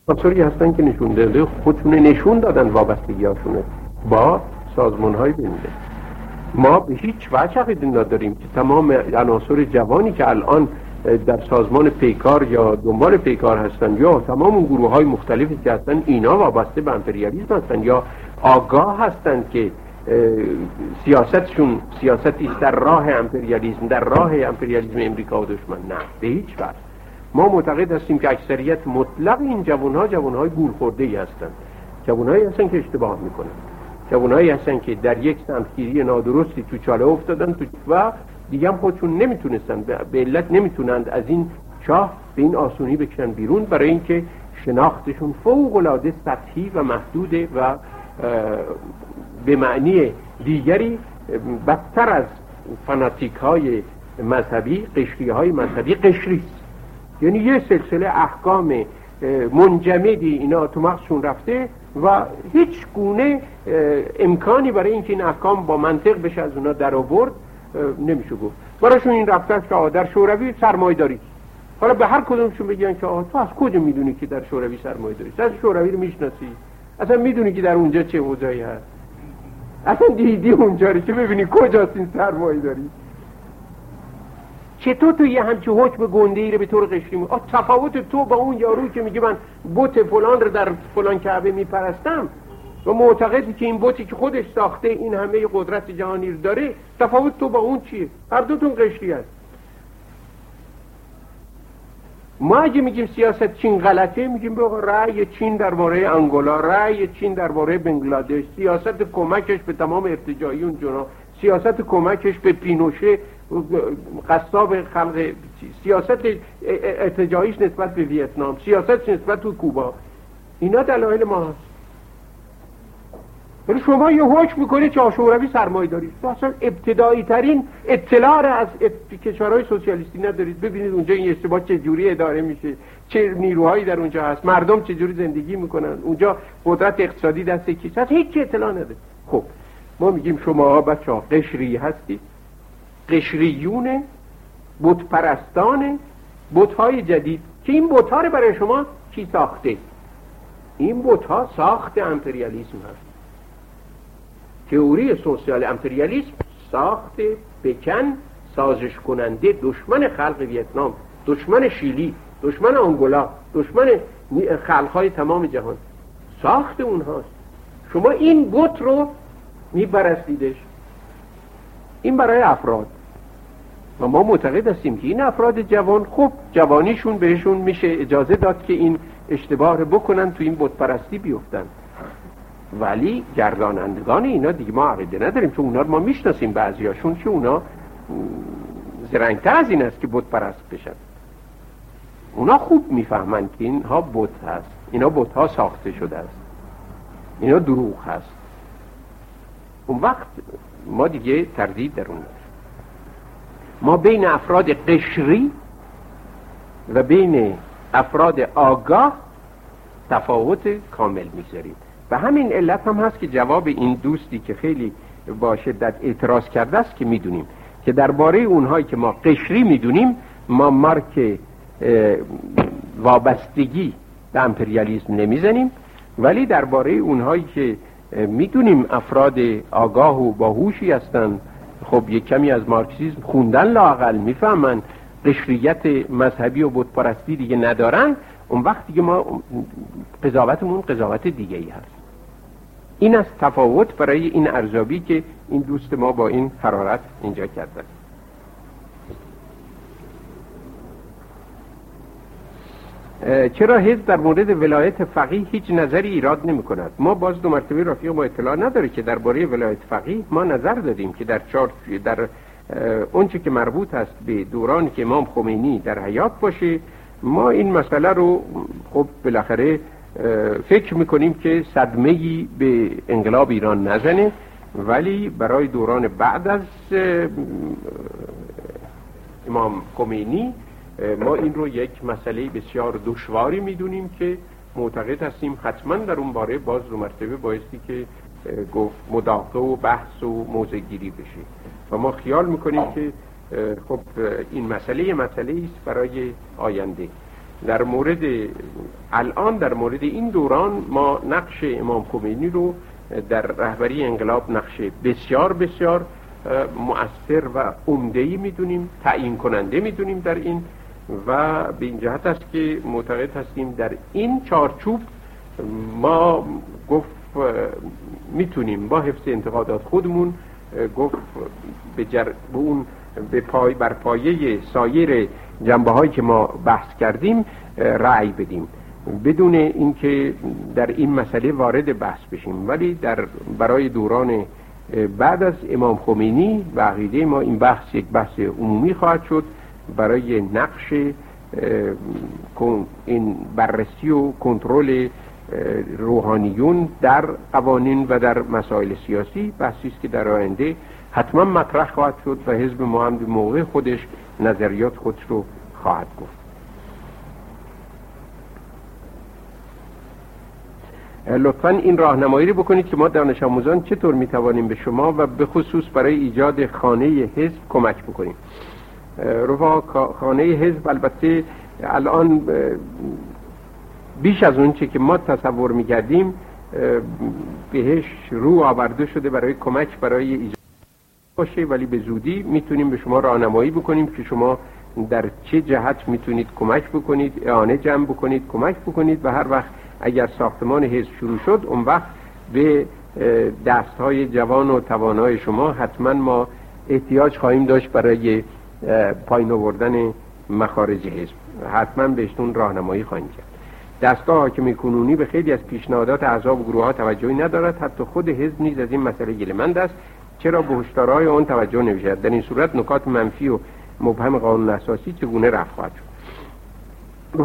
عناصری هستن که نشون داده خودشون نشون دادن وابستگی هاشونه با سازمان های بین المللی. ما به هیچ وجه عقیده نداریم که تمام عناصر جوانی که الان در سازمان پیکار یا دنبال پیکار هستن یا تمام اون گروه های مختلفی که هستن اینا وابسته به امپریالیسم هستن یا آگاه هستن که سیاستشون سیاستی است در راه امپریالیسم، در راه امپریالیسم امریکا و دشمن. نه، به هیچ وجه. ما معتقد هستیم که اکثریت مطلق این جوانهای گول خورده‌ای هستن، جوانهایی هستن که اشتباه میکنن، جوانهایی هستن که در یک سمتگیری نادرستی تو چاله افتادن و دیگه هم خودشون نمیتونستن به علت نمیتونند از این چاه به این آسونی بکشن بیرون، برای اینکه شناختشون فوق‌العاده سطحی و محدوده و به معنی دیگری بدتر از فناتیک های مذهبی، قشری های مذهبی قشریست. یعنی یه سلسله احکام منجمدی اینا تو مغزشون رفته و هیچ گونه امکانی برای اینکه این احکام با منطق بشه از اونا در آورد نمیشه گفت. براشون این رفته است که در شوروی سرمایه داری. حالا به هر کدومشون بگن که تو از کجا میدونی که در شوروی سرمایه داری؟ از شوروی رو میشناسی؟ اصلا میدونی که در اونجا چه اوضاعی هست؟ اصلا دیدی اونجا رو که ببینی کجاست این سرمایه داری؟ چطور تو یه همچه حکم گنده‌ای رو به طور قشری تفاوت تو با اون یارو که میگه من بت فلان رو در فلان کعبه میپرستم و معتقدی که این بتی که خودش ساخته این همه قدرت جهانی رو داره، تفاوت تو با اون چیه؟ هر دوتون قشری هست. ما اگه میگیم سیاست چین غلطه، میگیم بگو رأی چین درباره انگولا، رأی چین درباره بنگلادش، سیاست کمکش به تمام ارتجاعی اون جنا، سیاست کمکش به پینوشه قصاب خلق، سیاست ارتجاعیش نسبت به ویتنام، سیاست نسبت به کوبا، اینا دلایل ما هست. ولی شما یه حکم میکنید که شوروی سرمایه دارید، تو اصلا ابتدایی ترین اطلاع را از کشورهای سوسیالیستی ندارید. ببینید اونجا این اشتباه چه جوری اداره میشه، چه نیروهایی در اونجا هست، مردم چه جوری زندگی میکنن، اونجا قدرت اقتصادی دست کیست، هست هیچ اطلاع ندارید. خب ما میگیم شما بچه‌ها قشری هستید، قشریون بت پرستان بت‌های جدید که این بت‌ها رو برای شما کی ساخته؟ این بت‌ها ساخت امپریالیسم هست. تئوری سوسیال امپریالیسم ساخت بکن سازش کننده دشمن خلق ویتنام، دشمن شیلی، دشمن آنگولا، دشمن خلق‌های تمام جهان، ساخت اونهاست. شما این بت رو میپرستیدش. این برای افراد و ما معتقد هستیم که این افراد جوان، خب جوانیشون بهشون میشه اجازه داد که این اشتباه رو بکنن، تو این بت پرستی بیفتن، ولی گردانندگان اینا دیگه ما عقیده نداریم، چون اونا رو ما میشناسیم، بعضیاشون که اونا زرنگتر از این است که بت پرست بشن. اونا خوب میفهمن که اینها بت هست، اینا بت ها ساخته شده است، اینا دروغ هست. اون وقت ما دیگه تردید در اون نداریم. ما بین افراد قشری و بین افراد آگاه تفاوت کامل میذاریم. و همین علت هم هست که جواب این دوستی که خیلی با شدت اعتراض کرده است که میدونیم که درباره اونهایی که ما قشری میدونیم ما مارک وابستگی به امپریالیسم نمیزنیم، ولی درباره اونهایی که میدونیم افراد آگاه و باهوشی هستن، خب یک کمی از مارکسیسم خوندن لااقل میفهمن، قشریت مذهبی و بت پرستی دیگه ندارن، اون وقت دیگه ما قضاوتمون قضاوت دیگه ای هست. این از تفاوت برای این ارزیابی که این دوست ما با این حرارت اینجا کرده. چرا حزب در مورد ولایت فقیه هیچ نظری ایراد نمی کند؟ ما باز دو مرتبه رفیق ما اطلاع نداره که درباره ولایت فقیه ما نظر دادیم که در اونچه که مربوط است به دورانی که امام خمینی در حیات باشه، ما این مسئله رو خب بالاخره فکر میکنیم که صدمه‌ای به انقلاب ایران نزنه، ولی برای دوران بعد از امام خمینی ما این رو یک مسئله بسیار دشواری میدونیم که معتقد هستیم حتما در اون باره باز دو مرتبه بایستی که گفت مداقه و بحث و موضع گیری بشه و ما خیال میکنیم که خب این مسئله است برای آینده. در مورد الان در مورد این دوران ما نقش امام خمینی رو در رهبری انقلاب نقش بسیار بسیار مؤثر و عمده‌ای میدونیم، تعیین کننده میدونیم در این، و به این جهت است که معتقد هستیم در این چارچوب ما گفت میتونیم با حفظ انتقادات خودمون گفت بر پایه سایر جنبه‌هایی که ما بحث کردیم رأی بدیم بدون اینکه در این مسئله وارد بحث بشیم. ولی برای دوران بعد از امام خمینی و عقیده ما این بحث یک بحث عمومی خواهد شد برای نقش این بررسی و کنترل روحانیون در قوانین و در مسائل سیاسی. بحثی است که در آینده حتما مطرح خواهد شد و حزب ما هم به موقع خودش نظریات خودش رو خواهد گفت. لطفاً این راهنمایی رو بکنید که ما دانش آموزان چطور میتوانیم به شما و به خصوص برای ایجاد خانه حزب کمک بکنیم. خانه حزب البته الان بیش از اون چه که ما تصور میکردیم بهش رو آورده شده برای کمک برای ایجاد باشه، ولی به زودی میتونیم به شما راهنمایی بکنیم که شما در چه جهت میتونید کمک بکنید، اعانه جمع بکنید، کمک بکنید و هر وقت اگر ساختمان حزب شروع شد اون وقت به دستهای جوان و توانای شما حتما ما احتیاج خواهیم داشت برای پایین آوردن مخارج حزب. حتما بهشون راهنمایی خواهیم کرد. دستگاه حاکم کنونی به خیلی از پیشنهادات احزاب و گروه ها توجهی ندارد، حتی خود حزب نیز از این مسئله گله‌مند است، چرا به هشدارهای آن توجه نمی‌شود؟ در این صورت نکات منفی و مبهم قانون اساسی چگونه رفع خواهد شد؟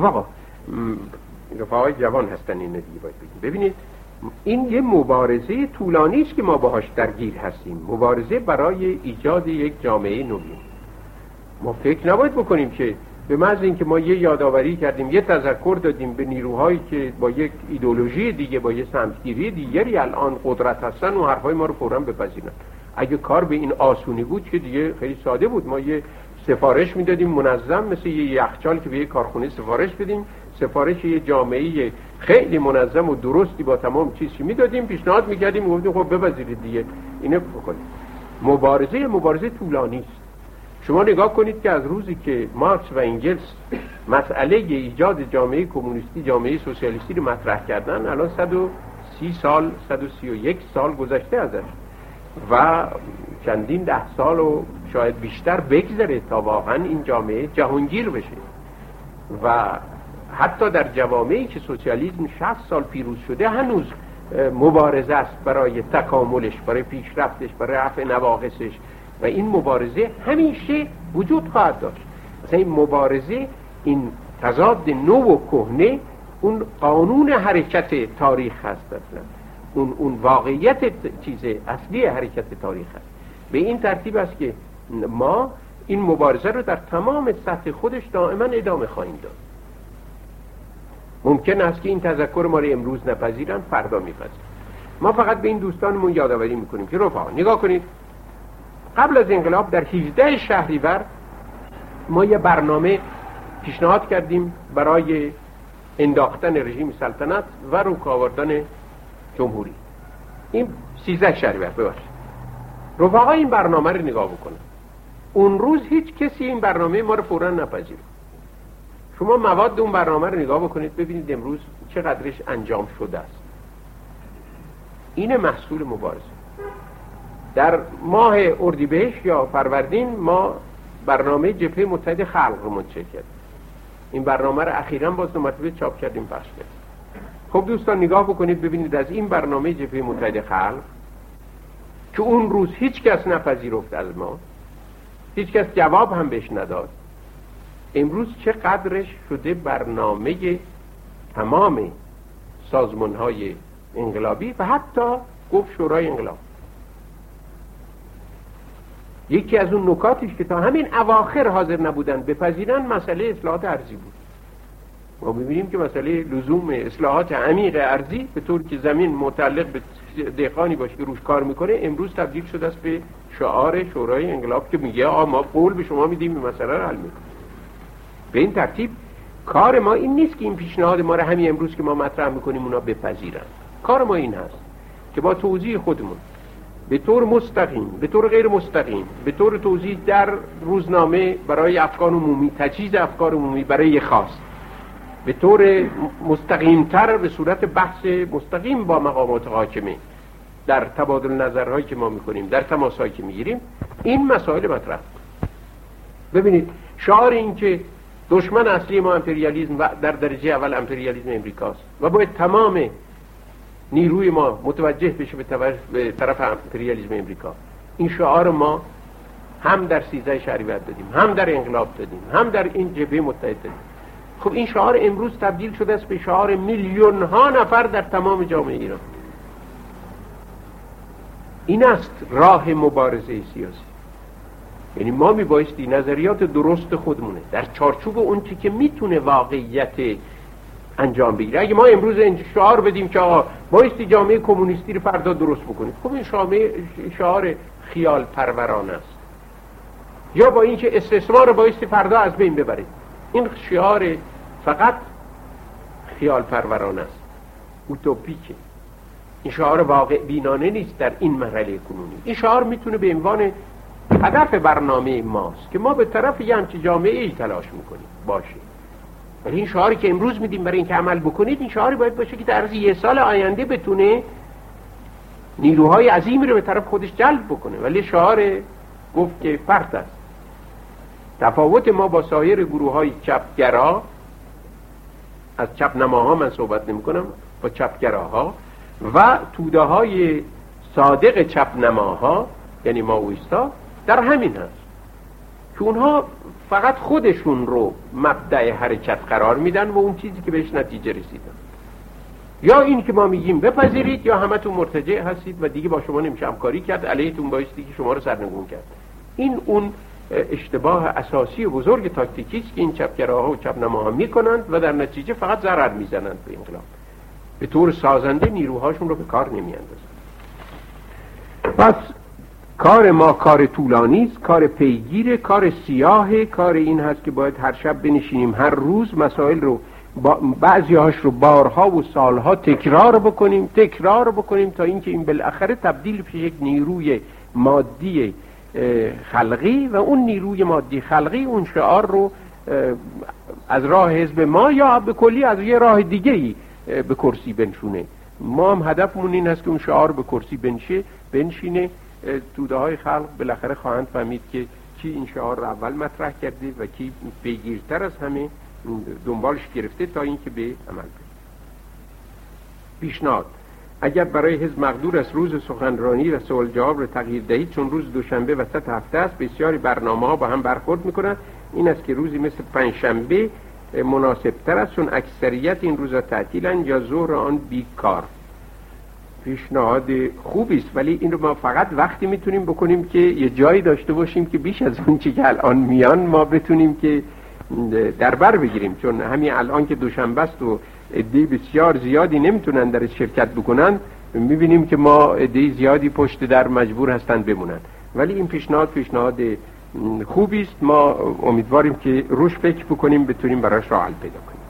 رفقای جوان هستن این دیگه باید بگیم. ببینید این یه مبارزه طولانی است که ما باهاش درگیر هستیم، مبارزه برای ایجاد یک جامعه نوین. ما فکر نباید بکنیم که به محض اینکه ما یه یادآوری کردیم، یه تذکر دادیم به نیروهایی که با یک ایدئولوژی دیگه، با یه سمتگیری دیگری الان قدرت هستن و حرفای ما رو فوراً بپذیرن. اگه کار به این آسونی بود که دیگه خیلی ساده بود، ما یه سفارش میدادیم منظم، مثل یه یخچال که به یه کارخونه سفارش بدیم، سفارش یه جامعه خیلی منظم و درستی با تمام چیزی میدادیم، پیشنهاد میکردیم و گفتیم خب بپذیرید دیگه اینو بکنید. مبارزه طولانی است. شما نگاه کنید که از روزی که مارکس و انگلس مسئله ایجاد جامعه کمونیستی، جامعه سوسیالیستی رو مطرح کردن، الان 130 سال 131 سال گذشته ازش و چندین 10 سال و شاید بیشتر بگذره تا واقعا این جامعه جهانگیر بشه. و حتی در جوامعی که سوسیالیسم 60 سال پیروز شده هنوز مبارزه است برای تکاملش، برای پیشرفتش، برای رفع نواقصش، و این مبارزه همیشه وجود خواهد داشت. مثلا این مبارزه، این تضاد نو و کهنه، اون قانون حرکت تاریخ هست اصلا، اون واقعیت چیز اصلی حرکت تاریخ هست. به این ترتیب است که ما این مبارزه رو در تمام سطح خودش دائما ادامه خواهیم داد. ممکن است که این تذکر ما رو امروز نپذیرن، فردا میپذیرن. ما فقط به این دوستانمون یادآوری میکنیم که رفقا نگاه کنید، قبل از انقلاب در 18 شهریور ما یه برنامه پیشنهاد کردیم برای انداختن رژیم سلطنت و روک آوردن جمهوری. این 13 شهریور ببخشید. رفقا این برنامه رو نگاه بکنن. اون روز هیچ کسی این برنامه ما رو فوراً نپذیرفت. شما مواد اون برنامه رو نگاه بکنید ببینید امروز چقدرش انجام شده است. این محصول مبارزه. در ماه اردیبهشت یا فروردین ما برنامه جبهه متحد خلق رو منتشر کردیم. این برنامه رو اخیراً باز دو مرتبه چاپ کردیم، پخش کردیم. خب دوستان نگاه بکنید ببینید از این برنامه جبهه متحد خلق که اون روز هیچ کس نپذیرفت از ما، هیچ کس جواب هم بهش نداد، امروز چه قدرش شده برنامه تمام سازمان‌های انقلابی و حتی گفت شورای انقلاب. یکی از اون نکاتیش که تا همین اواخر حاضر نبودن بپذیرن مسئله اصلاحات ارضی بود. ما می‌بینیم که مسئله لزوم اصلاحات عمیق ارضی به طور که زمین متعلق به دهقانی باشه که روش کار میکنه امروز تبدیل شده است به شعار شورای انقلاب که میگه ما قول به شما میدیم این مسئله رو حل میکنیم. به این ترتیب کار ما این نیست که این پیشنهاد ما رو همین امروز که ما مطرح میکنیم اونا بپذیرن. کار ما این هست که با توضیح خودمون به طور مستقیم، به طور غیر مستقیم، به طور توضیح در روزنامه برای افکار عمومی، تجهیز افکار عمومی برای خاص، به طور مستقیمتر به صورت بحث مستقیم با مقامات حاکمه در تبادل نظرهایی که ما میکنیم، در تماسهایی که میگیریم، این مسائل مطرح. ببینید شعار این که دشمن اصلی ما امپریالیسم و در درجه اول امپریالیسم امریکاست و باید تمام نیروی ما متوجه بشه به طرف امپریالیسم امریکا، این شعار ما هم در 13 شهریور دادیم، هم در انقلاب دادیم، هم در این جبهه متحد دادیم. خب این شعار امروز تبدیل شده است به شعار میلیون ها نفر در تمام جامعه ایران. این است راه مبارزه سیاسی. یعنی ما میبایستی نظریات درست خودمونه در چارچوب اون چی که میتونه واقعیت انجام بگیره. اگه ما امروز این شعار بدیم که آقا بایستی جامعه کمونیستی رو فردا درست بکنید، خب این شعار خیال پرورانه است. یا با اینکه استثمار رو بایستی فردا از بین ببرید، این شعار فقط خیال پرورانه است، اوتوپیکه. این شعار واقع بینانه نیست در این مرحله کنونی. این شعار میتونه به عنوان هدف برنامه ماست که ما به طرف یه همچین جامعه ای تلاش میکنیم باشه. ولی این شعاری که امروز میدیم برای اینکه عمل بکنید، این شعاری باید باشه که در عرض یه سال آینده بتونه نیروهای عظیمی رو به طرف خودش جلب بکنه. ولی شعار گفت که فرد است. تفاوت ما با سایر گروه‌های چپگرا، از چپ نماها من صحبت نمی کنم، با چپگراها و توده های صادق چپ نماها یعنی ماویستا در همین هست که اونها فقط خودشون رو مبدأ حرکت قرار میدن و اون چیزی که بهش نتیجه رسیدن، یا این که ما میگیم بپذیرید یا همتون مرتجع هستید و دیگه با شما نمیشه همکاری کرد، علیتون بایستی که شما رو سرنگون کرد. این اون اشتباه اساسی و بزرگ تاکتیکی است که این چپگراها و چپنماها میکنند و در نتیجه فقط ضرر میزنند به انقلاب، به طور سازنده نیروهاشون رو به کار نمیاندازند. پس کار ما کار طولانی است، کار پیگیر، کار سیاه، کار این هست که باید هر شب بنشینیم، هر روز مسائل رو بعضی هاش رو بارها و سالها تکرار بکنیم تا اینکه این بالاخره تبدیل بشه یک نیروی مادی خلقی و اون نیروی مادی خلقی اون شعار رو از راه حزب ما یا به کلی از یه راه دیگه‌ای به کرسی بنشونه. ما هم هدفمون این هست که اون شعار به کرسی بنشینه. توده های خلق بالاخره خواهند فهمید که کی این شعار رو اول مطرح کرده و کی پیگیرتر از همه دنبالش گرفته تا اینکه به عمل برسه. پیشنهاد: اگر برای حزب مقدور است روز سخنرانی و سوال جواب رو تغییر دهید، چون روز دوشنبه وسط هفته است بسیاری برنامه‌ها با هم برخورد می‌کنند، این است که روزی مثل پنجشنبه مناسب تر است چون اکثریت این روزا تعطیلند یا ظهر آن بیکار. پیشنهاد خوبی است، ولی این رو ما فقط وقتی میتونیم بکنیم که یه جایی داشته باشیم که بیش از اون چی که الان میان ما بتونیم که در بر بگیریم، چون همین الان که دوشنبه است و عده بسیار زیادی نمیتونن در شرکت بکنن، میبینیم که ما عده زیادی پشت در مجبور هستن بمونن. ولی این پیشنهاد خوبی است، ما امیدواریم که روش فکر بکنیم بتونیم براش راه حل پیدا کنیم.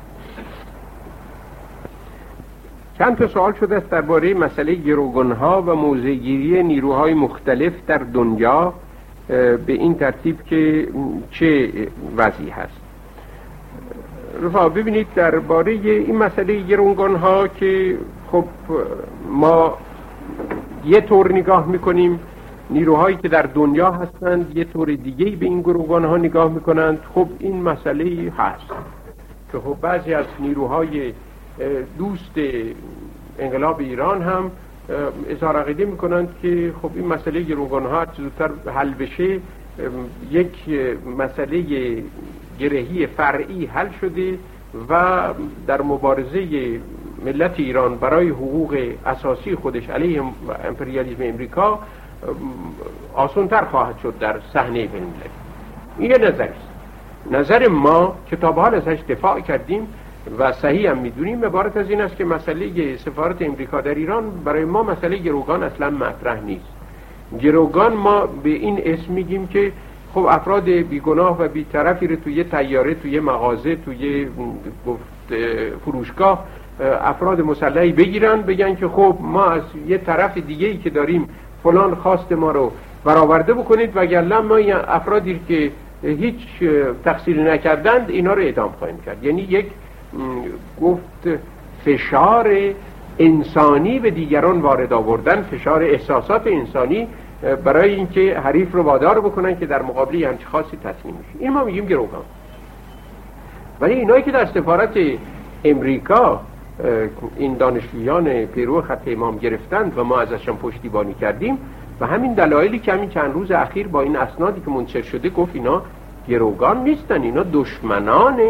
چند تا سوال شده است درباره مسئله گروگان‌ها و موضع‌گیری نیروهای مختلف در دنیا به این ترتیب که چه وضعی هست. رفقا ببینید درباره این مسئله گروگان‌ها که خب ما یه طور نگاه میکنیم، نیروهایی که در دنیا هستند یه طور دیگه‌ای به این گروگان‌ها نگاه میکنند. خب این مسئله هست که خب بعضی از نیروهای دوست انقلاب ایران هم اظهار عقیده میکنند که خب این مسئله گروگان‌ها هرچه زودتر حل بشه یک مسئله گرهی فرعی حل شده و در مبارزه ملت ایران برای حقوق اساسی خودش علیه امپریالیسم امریکا آسان‌تر خواهد شد در صحنه بین‌المللی. این یه نظر است. نظر ما که تا به حال ازش دفاع کردیم و صحیح هم میدونیم عبارت از این است که مسئله سفارت امریکا در ایران برای ما مسئله گروگان اصلا مطرح نیست. گروگان ما به این اسم میگیم که خب افراد بیگناه و بی‌طرفی رو توی طیاره، توی مغازه، توی فروشگاه افراد مسلحی بگیرن، بگن که خب ما از یه طرف دیگه‌ای که داریم فلان خواست ما رو برآورده بکنید، وگرنه ما این افرادی که هیچ تقصیری نکردند اینا رو اعدام خواهیم کرد. یعنی یک گفت فشار انسانی به دیگران وارد آوردن، فشار احساسات انسانی برای اینکه حریف رو وادار بکنن که در مقابل همچین خاصی تصمیم میشه. این ما میگیم گروگان. ولی اینایی که در سفارت امریکا این دانشجویان پیرو خط امام گرفتند و ما ازشون پشتیبانی کردیم، و همین دلایلی که همین چند روز اخیر با این اسنادی که منتشر شده گفت اینا گروگان نیستن، اینا دشمنان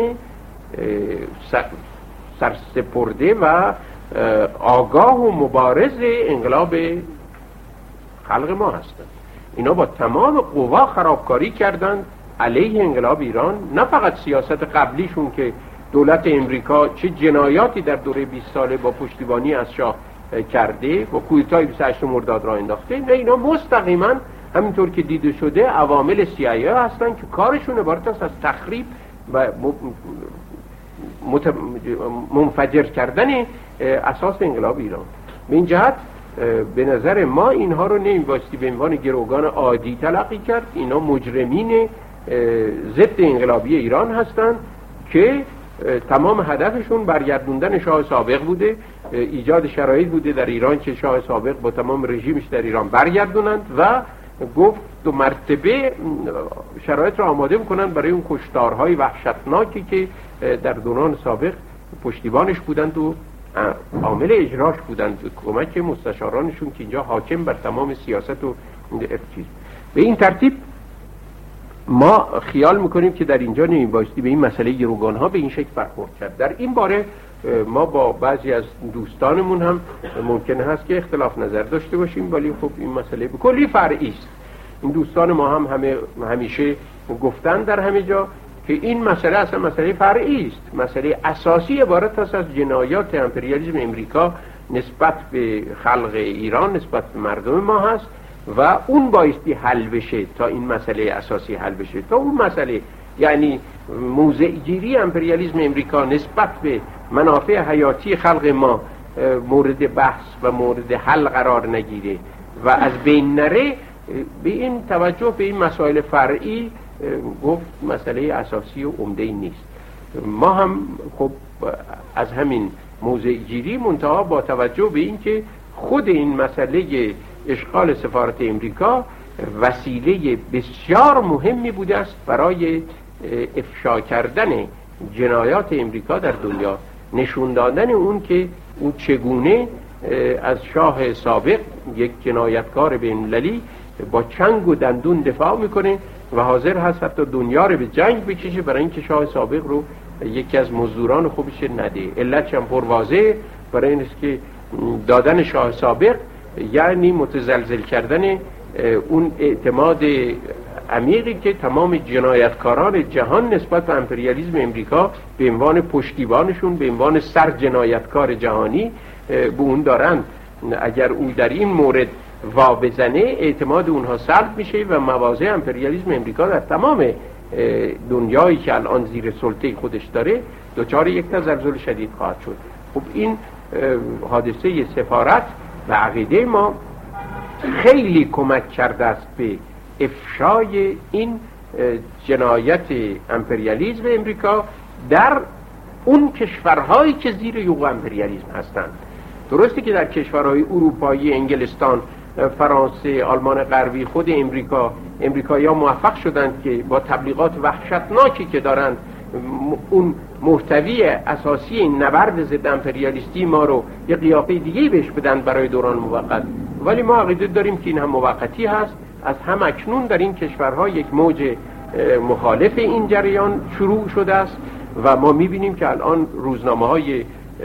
سرسپرده و آگاه و مبارز انقلاب خلق ما هستند. اینا با تمام قوا خرابکاری کردند علیه انقلاب ایران. نه فقط سیاست قبلیشون که دولت امریکا چه جنایاتی در دوره 20 ساله با پشتیبانی از شاه کرده، با کودتای 28 مرداد را انداخته، نه اینا مستقیما همینطور که دیده شده عوامل CIA هستن که کارشون عبارت است از تخریب و منفجر کردن اساس انقلاب ایران. به این جهت به نظر ما اینها رو نمیبایستی به عنوان گروگان عادی تلقی کرد. اینا مجرمین ضد انقلابی ایران هستند که تمام هدفشون برگردوندن شاه سابق بوده، ایجاد شرایط بوده در ایران که شاه سابق با تمام رژیمش در ایران برگردونند و گفت 2 مرتبه شرایط را آماده بکنن برای اون کشتارهای وحشتناکی که در دوران سابق پشتیبانش بودند و عامل اجراش بودند، کمک مستشارانشون که اینجا حاکم بر تمام سیاست و چیز. به این ترتیب ما خیال میکنیم که در اینجا نمیبایستی به این مسئله گروگان ها به این شکل برخورد کرد. در این باره ما با بعضی از دوستانمون هم ممکن هست که اختلاف نظر داشته باشیم، ولی خب این مسئله به کلی فرعی است. این دوستان ما هم همیشه گفتن در همه جا که این مسئله اصلا مسئله فرعی است. مسئله اساسی عبارت است از جنایات امپریالیسم امریکا نسبت به خلق ایران، نسبت به مردم ما هست و اون بایستی حل بشه تا این مسئله اساسی حل بشه. تا اون مسئله یعنی موضع گیری امپریالیسم امریکا نسبت به منافع حیاتی خلق ما مورد بحث و مورد حل قرار نگیره و از بین نره، به این توجه به این مسائل فرعی گفت مسئله اساسی و عمده نیست. ما هم خب از همین موضع گیری منتها با توجه به این که خود این مسئله اشغال سفارت امریکا وسیله بسیار مهمی بوده است برای افشا کردن جنایات امریکا در دنیا، نشون دادن اون که او چگونه از شاه سابق یک جنایتکار بین‌المللی با چنگ و دندون دفاع میکنه و حاضر هست حتی دنیا رو به جنگ بکشه برای اینکه شاه سابق رو یکی از مزدوران خوبش نده. علتش هم پرواضحه، برای این است که دادن شاه سابق یعنی متزلزل کردن اون اعتماد عمیقی که تمام جنایتکاران جهان نسبت به امپریالیسم امریکا به عنوان پشتیبانشون، به عنوان سر جنایتکار جهانی به اون دارند. اگر او در این مورد وا بزنه اعتماد اونها سلب میشه و مواضع امپریالیسم امریکا در تمام دنیایی که الان زیر سلطه خودش داره دچار یک تزلزل شدید خواهد شد. خب این حادثه سفارت و عقیده ما خیلی کمک کرده است به افشای این جنایت امپریالیسم امریکا در اون کشورهایی که زیر یوغ امپریالیسم هستند. درسته که در کشورهای اروپایی، انگلستان، فرانسه، آلمان غربی، خود امریکایی‌ها موفق شدند که با تبلیغات وحشتناکی که دارند اون محتوی اساسی این نبرد ضد امپریالیستی ما رو یه قیافه دیگه بهش بدن برای دوران موقت. ولی ما عقیده داریم که این هم موقتی هست. از هم اکنون در این کشورها یک موج مخالف این جریان شروع شده است و ما میبینیم که الان روزنامه‌های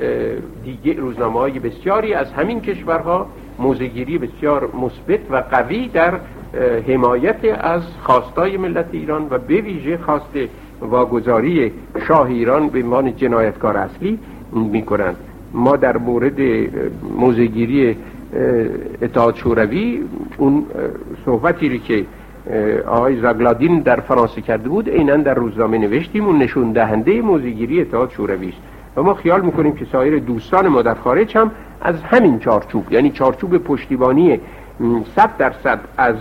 بسیاری از همین کشورها موضع‌گیری بسیار مثبت و قوی در حمایت از خواستای ملت ایران و به ویژه خواست واگذاری شاه ایران به عنوان جنایتکار اصلی میکنند. ما در مورد موضع‌گیری اتحاد شوروی اون صحبتی رو که آقای زاگلادین در فرانسه کرده بود عیناً در روزنامه نوشتیم و نشون دهنده موضع‌گیری اتحاد شوروی است و ما خیال میکنیم که سایر دوستان ما در خارج هم از همین چارچوب، یعنی چارچوب پشتیبانی 100%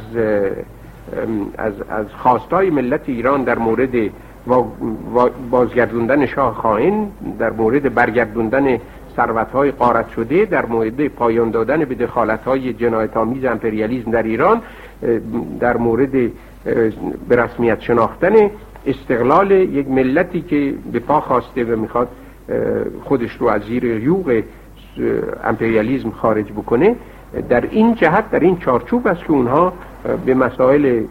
از خواستای ملت ایران در مورد بازگردوندن شاه خائن، در مورد برگردوندن ثروت‌های غارت شده، در مورد پایان دادن به دخالت‌های جنایت‌آمیز امپریالیسم در ایران، در مورد به رسمیت شناختن استقلال یک ملتی که به پا خواسته و میخواد خودش رو از زیر یوغ امپریالیسم خارج بکنه. در این جهت، در این چارچوب است که اونها به مسائل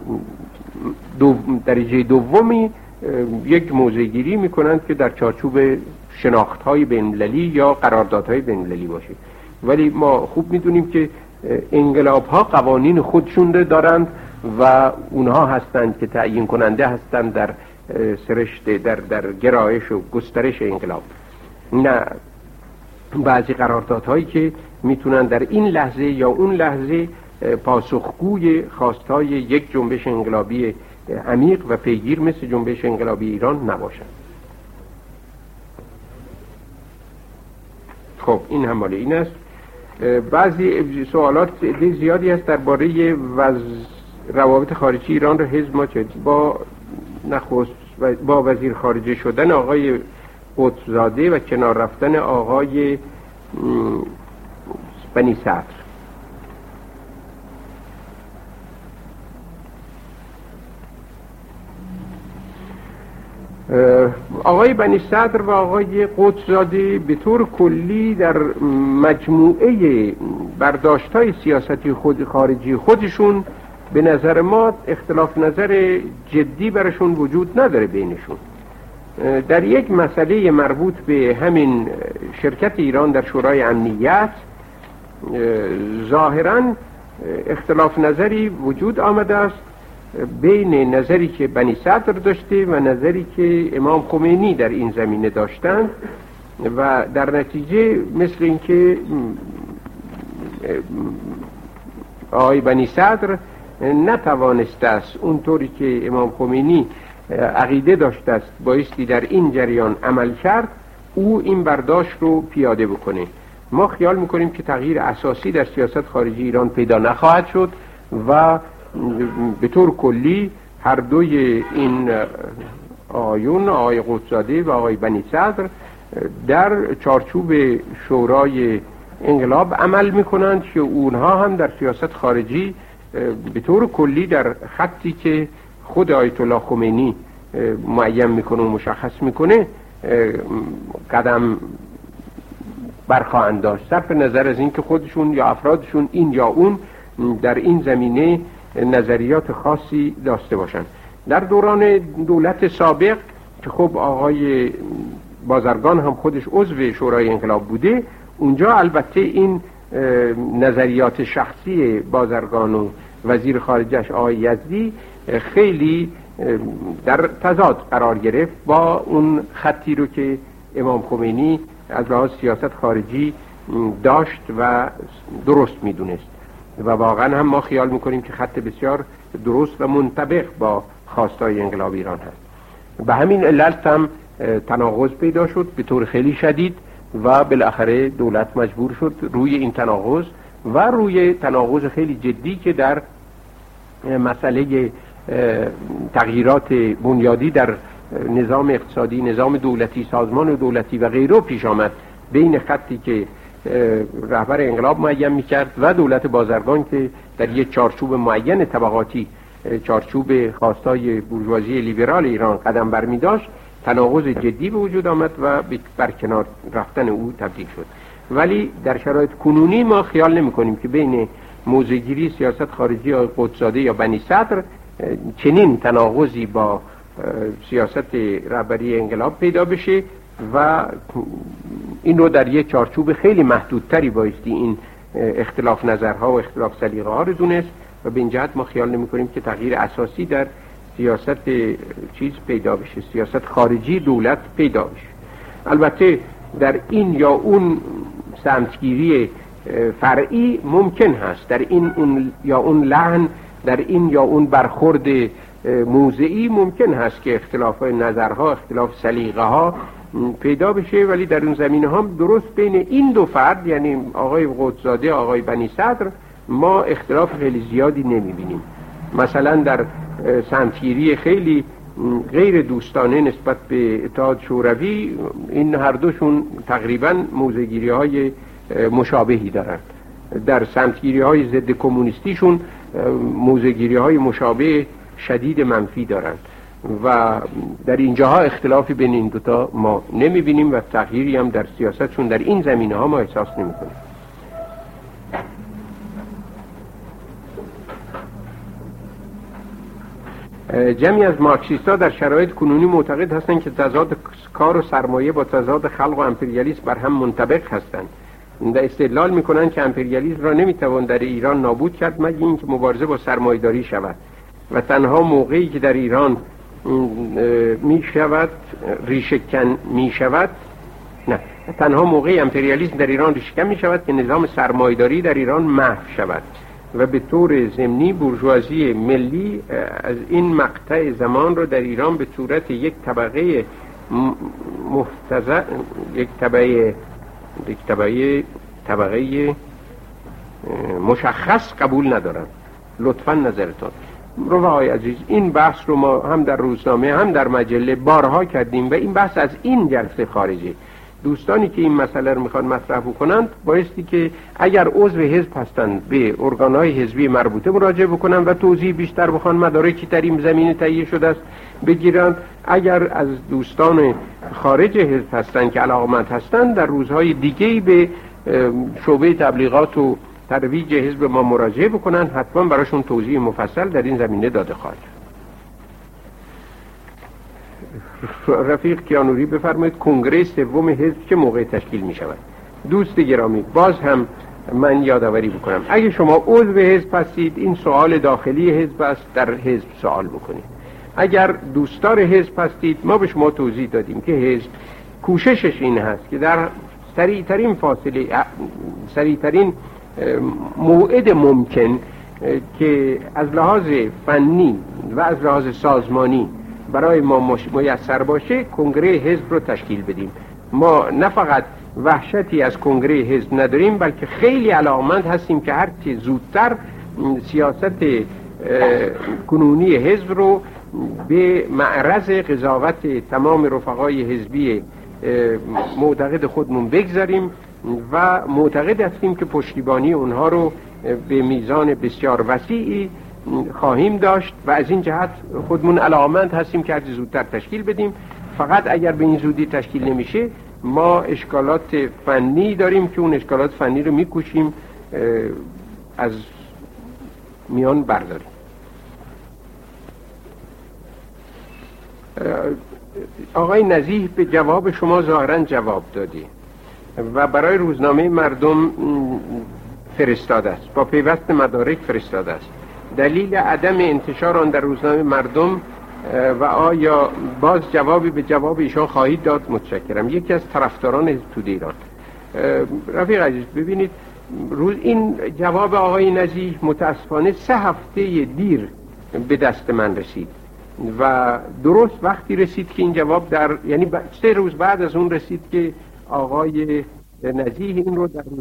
درجه دومی یک موضع‌گیری میکنند که در چارچوب شناخت‌های بین‌المللی یا قراردادهای بین‌المللی باشه. ولی ما خوب میدونیم که انقلاب‌ها قوانین خودشون دارند و اونها هستند که تعیین کننده هستند در سرشت، در گرایش و گسترش انقلاب، نه بعضی قراردادهایی که میتونن در این لحظه یا اون لحظه پاسخگوی خواستهای یک جنبش انقلابی عمیق و پیگیر مثل جنبش انقلابی ایران نباشند. خب این هم مال این است. بعضی سوالات زیادی است درباره روابط خارجی ایران رو حزب ما با نخست با وزیر خارجه شدن آقای قطب‌زاده و کنار رفتن آقای بنی صدر. آقای بنی صدر و آقای قطب‌زاده به طور کلی در مجموعه برداشت‌های سیاستی خارجی خودشون به نظر ما اختلاف نظر جدی برشون وجود نداره بینشون. در یک مسئله مربوط به همین شرکت ایران در شورای امنیت ظاهراً اختلاف نظری وجود آمده است بین نظری که بنی صدر داشته و نظری که امام خمینی در این زمینه داشتند و در نتیجه مثل اینکه آقای بنی صدر نتوانسته است اونطوری که امام خمینی عقیده داشته است بایستی در این جریان عمل کرد، او این برداشت رو پیاده بکنه. ما خیال میکنیم که تغییر اساسی در سیاست خارجی ایران پیدا نخواهد شد و به طور کلی هر دوی این آقایون، آقای قطب‌زاده و آقای بنی صدر، در چارچوب شورای انقلاب عمل میکنند که اونها هم در سیاست خارجی به طور کلی در خطی که خود آیت الله خمینی معین میکنه و مشخص میکنه قدم برخواهند داشت، صرف نظر از این که خودشون یا افرادشون این یا اون در این زمینه نظریات خاصی داشته باشند. در دوران دولت سابق که خب آقای بازرگان هم خودش عضو شورای انقلاب بوده، اونجا البته این نظریات شخصی بازرگان و وزیر خارجه‌اش آقای یزدی خیلی در تضاد قرار گرفت با اون خطی رو که امام خمینی از لحاظ سیاست خارجی داشت و درست میدونست و واقعا هم ما خیال میکنیم که خط بسیار درست و منطبق با خواستای انقلاب ایران هست. به همین علت هم تناقض پیدا شد به طور خیلی شدید و بالاخره دولت مجبور شد روی این تناقض و روی تناقض خیلی جدی که در مسئله تغییرات بنیادی در نظام اقتصادی، نظام دولتی، سازمان دولتی و غیره پیش آمد بین خطی که رهبر انقلاب معین میکرد و دولت بازرگان که در یک چارچوب معین طبقاتی، چارچوب خواستای بورژوازی لیبرال ایران قدم برمی داشت، تناقض جدی به وجود آمد و به برکنار رفتن او تبدیل شد. ولی در شرایط کنونی ما خیال نمی کنیم که بین موضع‌گیری سیاست خارجی یا قطب‌زاده یا بنی صدر چنین تناقضی با سیاست رهبری انقلاب پیدا بشه و این رو در یک چارچوب خیلی محدودتری بایستی این اختلاف نظرها و اختلاف سلیقه ها رو دونست و به این جهت ما خیال نمی کنیم که تغییر اساسی در سیاست چیز پیدا بشه، سیاست خارجی دولت پیدا بشه. البته در این یا اون سمتگیری فرعی ممکن هست، در این اون یا اون لحن در این یا اون برخورد موضعی ممکن هست که اختلاف نظرها، اختلاف سلیقه ها پیدا بشه، ولی در اون زمینه ها درست بین این دو فرد، یعنی آقای قدس‌زاده آقای بنی صدر، ما اختلاف خیلی زیادی نمیبینیم. مثلا در سمتگیری خیلی غیر دوستانه نسبت به اتحاد شوروی، این هر دوشون تقریبا موضع‌گیری های مشابهی دارن. در سمتگیری های ضد کمونیستیشون موضع‌گیری های مشابه شدید منفی دارن و در اینجاها اختلافی بین این دوتا ما نمیبینیم و تغییری هم در سیاستشون در این زمینه ها ما احساس نمیکنیم. جمعی از مارکسیست‌ها در شرایط کنونی معتقد هستند که تضاد کار و سرمایه با تضاد خلق و امپریالیسم بر هم منطبق هستند. در استدلال میکنند که امپریالیسم را نمیتوان در ایران نابود کرد مگر اینکه مبارزه با سرمایه‌داری شود و تنها موقعی که در ایران تنها موقعی امپریالیسم در ایران ریشه‌کن میشود که نظام سرمایه‌داری در ایران محو شود و به طور ضمنی بورژوازی ملی از این مقطع زمان را در ایران به صورت یک طبقه مشخص قبول ندارند. لطفاً نظرتون. رفقای عزیز، این بحث رو ما هم در روزنامه هم در مجله بارها کردیم و این بحث از این جلسه خارجه. دوستانی که این مسئله رو میخوان مطرح بکنند بایستی که اگر عضو حزب هستند به ارگانهای حزبی مربوطه مراجعه بکنند و توضیح بیشتر بخوان، مدارکی در این زمینه تهیه شده است بگیرند. اگر از دوستان خارج حزب هستند که علاقمند هستند در روزهای دیگه‌ای به شعبه تبلیغات و ترویج حزب ما مراجعه بکنن، حتما براشون توضیح مفصل در این زمینه داده خواهد. رفیق کیانوری بفرمایید کنگره سوم حزب چه موقع تشکیل می شود؟ دوست گرامی، باز هم من یادآوری بکنم، اگه شما عضو حزب هستید این سوال داخلی حزب است، در حزب سوال بکنید. اگر دوستدار حزب هستید ما به شما توضیح دادیم که حزب کوششش این هست که در سریعترین موعد ممکن که از لحاظ فنی و از لحاظ سازمانی برای ما میسر باشه کنگره حزب رو تشکیل بدیم. ما نه فقط وحشتی از کنگره حزب نداریم بلکه خیلی علاقمند هستیم که هرچی زودتر سیاست کنونی حزب رو به معرض قضاوت تمام رفقای حزبی معتقد خودمون بگذاریم و معتقد هستیم که پشتیبانی اونها رو به میزان بسیار وسیعی خواهیم داشت و از این جهت خودمون علاقمند هستیم که هرچه زودتر تشکیل بدیم. فقط اگر به این زودی تشکیل نمیشه ما اشکالات فنی داریم که اون اشکالات فنی رو میکوشیم از میان برداریم. آقای نزیح به جواب شما ظاهرا جواب دادی و برای روزنامه مردم فرستاده است، با پیوست مدارک فرستاده است. دلیل عدم انتشار آن در روزنامه مردم و آیا باز جوابی به جواب ایشان خواهید داد؟ متشکرم. یکی از طرفداران حزب توده ایران. رفیق عزیز ببینید، این جواب آقای نزیح متاسفانه 3 هفته دیر به دست من رسید و درست وقتی رسید که این جواب یعنی 3 روز بعد از اون رسید که آقای نزیح این رو در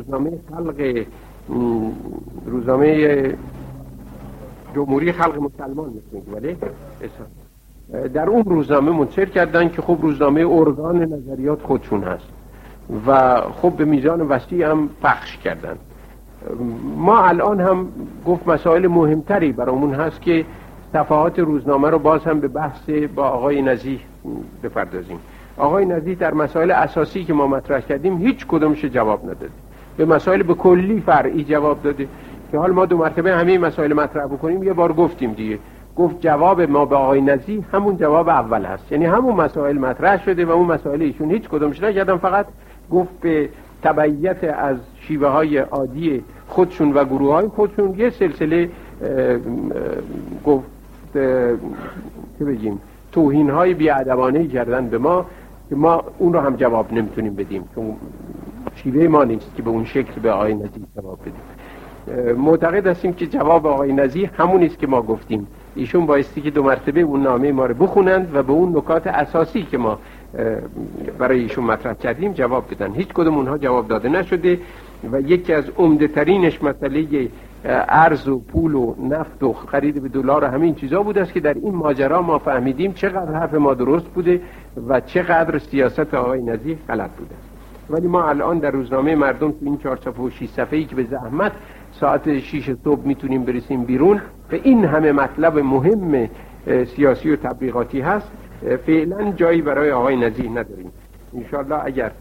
روزنامه جمهوری خلق مسلمان ولی در اون روزنامه منتشر کردن که خب روزنامه ارگان نظریات خودشون هست و خب به میزان وسیع هم پخش کردن. ما الان هم گفت مسائل مهمتری برامون هست که صفحات روزنامه رو باز هم به بحث با آقای نزیح بپردازیم. آقای نزیح در مسائل اساسی که ما مطرح کردیم هیچ کدومش جواب نداده، به مسائل به کلی فرعی جواب داده که حال ما 2 مرتبه همه مسائل مطرح بکنیم. یه بار گفتیم دیگه، گفت جواب ما به آقای نزیح همون جواب اول هست، یعنی همون مسائل مطرح شده و اون مسائل ایشون هیچ کدومش نکردن، فقط گفت به تبعیت از شیوه های عادی خودشون و گروه های خودشون یه سلسله گفت که بگیم توهین های بی‌ادبانه‌ای کردن به ما که ما اون رو هم جواب نمیتونیم بدیم چون شیوه ما نیست که به اون شکل به آقای نزیح جواب بدیم. معتقد هستیم که جواب آقای نزیه همون است که ما گفتیم. ایشون بایستی که 2 مرتبه اون نامه ما رو بخونند و به اون نکات اساسی که ما برای ایشون مطرح کردیم جواب بدن. هیچ کدوم اونها جواب داده نشده و یکی از عمده ترینش مسئله ارز و پول و نفت و خرید به دلار و همین چیزا بود است که در این ماجرا ما فهمیدیم چقدر حرف ما درست بوده و چقدر سیاست آقای نزیه غلط بوده. ولی ما الان در روزنامه مردم تو این 4 صفحه و 6 صفحه‌ای که به زحمت ساعت 6 صبح میتونیم برسیم بیرون و این همه مطلب مهم سیاسی و تبلیغاتی هست، فعلا جایی برای آقای نزیه نداریم. انشاءالله اگر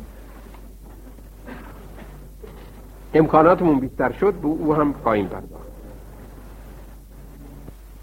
امکاناتمون بیشتر شد او هم خواهیم پرداخت.